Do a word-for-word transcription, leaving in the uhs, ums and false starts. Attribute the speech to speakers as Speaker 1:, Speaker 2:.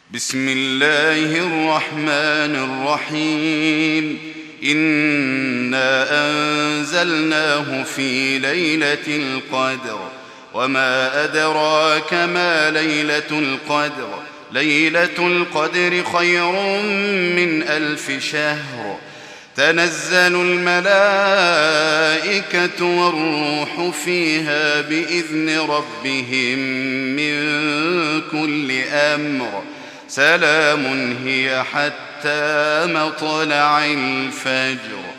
Speaker 1: بسم الله الرحمن الرحيم. إنا أنزلناه في ليلة القدر وما أدراك ما ليلة القدر ليلة القدر خير من ألف شهر. تنزل الملائكة والروح فيها بإذن ربهم من كل أمر. سلام هي حتى مطلع الفجر.